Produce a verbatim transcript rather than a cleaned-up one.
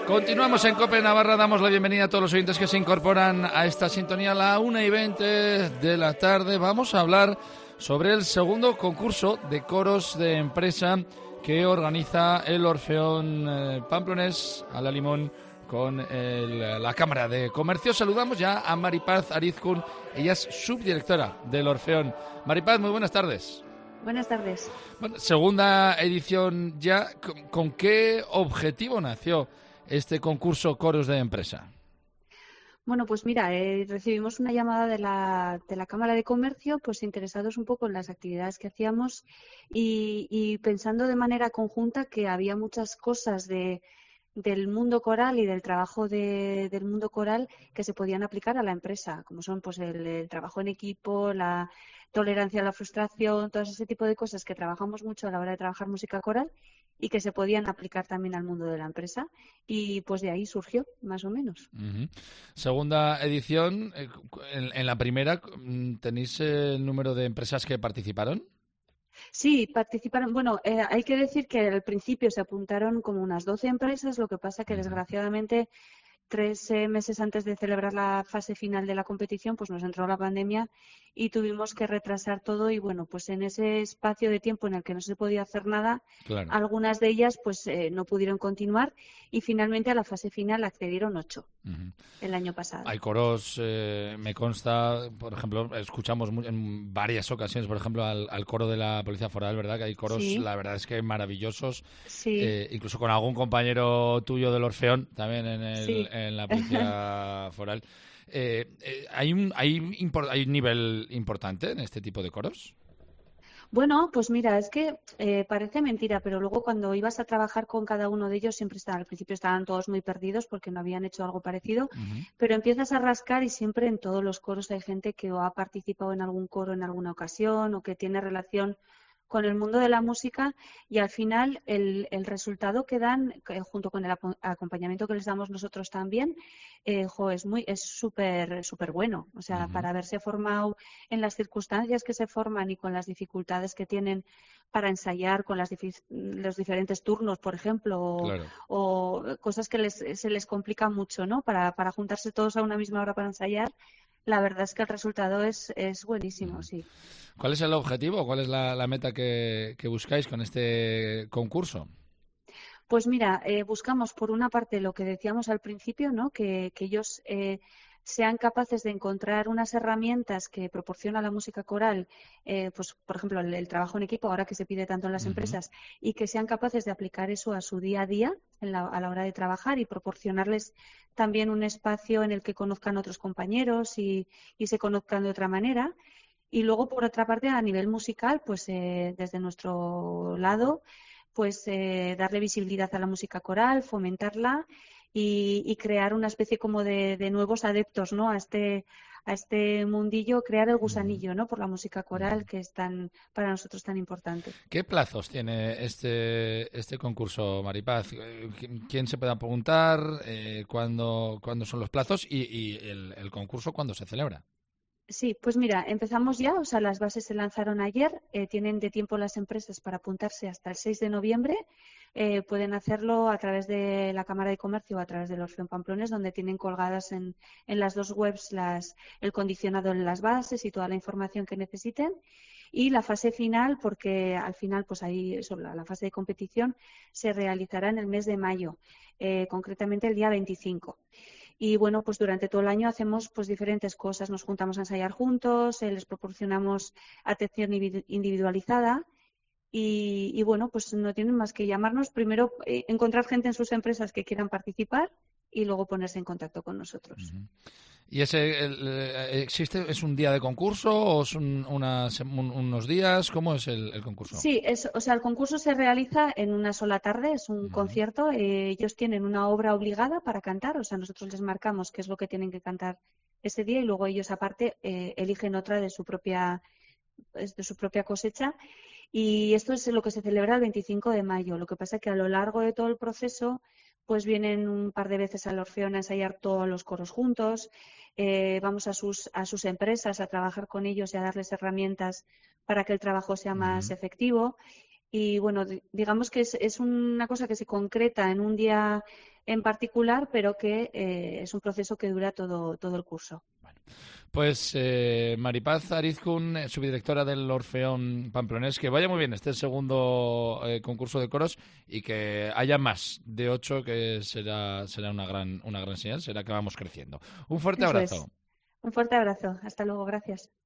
Continuamos en COPE Navarra, damos la bienvenida a todos los oyentes que se incorporan a esta sintonía a la una y veinte de la tarde. Vamos a hablar sobre el segundo concurso de coros de empresa que organiza el Orfeón eh, Pamplonés a la Limón con el, la Cámara de Comercio. Saludamos ya a Maripaz Arizkun, ella es subdirectora del Orfeón. Maripaz, muy buenas tardes. Buenas tardes. Bueno, segunda edición ya. ¿Con, con qué objetivo nació este concurso Coros de Empresa? Bueno, pues mira, eh, recibimos una llamada de la, de la Cámara de Comercio, pues interesados un poco en las actividades que hacíamos y, y pensando de manera conjunta que había muchas cosas de, del mundo coral y del trabajo de, del mundo coral que se podían aplicar a la empresa, como son pues el, el trabajo en equipo, la tolerancia a la frustración, todo ese tipo de cosas que trabajamos mucho a la hora de trabajar música coral y que se podían aplicar también al mundo de la empresa. Y pues de ahí surgió, más o menos. Uh-huh. Segunda edición. En, en la primera, ¿tenéis el número de empresas que participaron? Sí, participaron. Bueno, eh, hay que decir que al principio se apuntaron como unas doce empresas, lo que pasa que desgraciadamente tres eh, meses antes de celebrar la fase final de la competición, pues nos entró la pandemia y tuvimos que retrasar todo y bueno, pues en ese espacio de tiempo en el que no se podía hacer nada, claro, algunas de ellas pues eh, no pudieron continuar y finalmente a la fase final accedieron ocho uh-huh. el año pasado. Hay coros, eh, me consta, por ejemplo, escuchamos en varias ocasiones, por ejemplo, al, al coro de la Policía Foral, ¿verdad? Que hay coros, sí, la verdad es que maravillosos, sí. eh, incluso con algún compañero tuyo del Orfeón, también en, el, sí. en la Policía Foral. Eh, eh, ¿hay, un, hay, impor- ¿Hay un nivel importante en este tipo de coros? Bueno, pues mira, es que eh, parece mentira, pero luego cuando ibas a trabajar con cada uno de ellos siempre estaban, al principio estaban todos muy perdidos porque no habían hecho algo parecido, uh-huh. pero empiezas a rascar y siempre en todos los coros hay gente que o ha participado en algún coro en alguna ocasión o que tiene relación con el mundo de la música y al final el, el resultado que dan, eh, junto con el ap- acompañamiento que les damos nosotros también, eh, jo, es muy es súper súper bueno. O sea, uh-huh. para haberse formado en las circunstancias que se forman y con las dificultades que tienen para ensayar, con las difi- los diferentes turnos, por ejemplo, o, claro. o cosas que les, se les complica mucho, ¿no? Para, para juntarse todos a una misma hora para ensayar. La verdad es que el resultado es, es buenísimo, sí. ¿Cuál es el objetivo? ¿Cuál es la, la meta que, que buscáis con este concurso? Pues mira, eh, buscamos por una parte lo que decíamos al principio, ¿no? Que, que ellos eh, sean capaces de encontrar unas herramientas que proporciona la música coral, eh, pues por ejemplo el, el trabajo en equipo, ahora que se pide tanto en las uh-huh. empresas, y que sean capaces de aplicar eso a su día a día en la, a la hora de trabajar y proporcionarles también un espacio en el que conozcan otros compañeros y, y se conozcan de otra manera. Y luego, por otra parte, a nivel musical, pues eh, desde nuestro lado, pues eh, darle visibilidad a la música coral, fomentarla y, y crear una especie como de, de nuevos adeptos, ¿no? A este a este mundillo, crear el gusanillo, ¿no? Por la música coral, que es tan para nosotros tan importante. ¿Qué plazos tiene este este concurso, Maripaz? ¿Quién se puede apuntar? Eh, ¿cuándo, ¿Cuándo son los plazos? Y, y el, el concurso, ¿cuándo se celebra? Sí, pues mira, empezamos ya, o sea, las bases se lanzaron ayer, eh, tienen de tiempo las empresas para apuntarse hasta el seis de noviembre, eh, pueden hacerlo a través de la Cámara de Comercio o a través del Orfeón Pamplonés, donde tienen colgadas en, en las dos webs las, el condicionado en las bases y toda la información que necesiten. Y la fase final, porque al final, pues ahí, eso, la, la fase de competición se realizará en el mes de mayo, eh, concretamente el día veinticinco. Y bueno, pues durante todo el año hacemos pues diferentes cosas. Nos juntamos a ensayar juntos, eh, les proporcionamos atención individualizada y, y bueno, pues no tienen más que llamarnos. Primero, eh, encontrar gente en sus empresas que quieran participar y luego ponerse en contacto con nosotros. Uh-huh. ¿Y ese el, existe es un día de concurso o son unas, un, unos días? ¿Cómo es el, el concurso? Sí, es, o sea, el concurso se realiza en una sola tarde, es un uh-huh. concierto. Eh, ellos tienen una obra obligada para cantar, o sea, nosotros les marcamos qué es lo que tienen que cantar ese día y luego ellos aparte eh, eligen otra de su propia de su propia cosecha. Y esto es lo que se celebra el veinticinco de mayo. Lo que pasa es que a lo largo de todo el proceso pues vienen un par de veces al Orfeón a ensayar todos los coros juntos, eh, vamos a sus, a sus empresas a trabajar con ellos y a darles herramientas para que el trabajo sea más uh-huh. efectivo. Y bueno, digamos que es, es una cosa que se concreta en un día en particular, pero que eh, es un proceso que dura todo, todo el curso. Bueno, pues eh, Maripaz Arizkun, eh, subdirectora del Orfeón Pamplonés, que vaya muy bien este segundo eh, concurso de coros y que haya más de ocho, que será será una gran una gran señal, será que vamos creciendo. Un fuerte Eso abrazo. es. Un fuerte abrazo. Hasta luego. Gracias.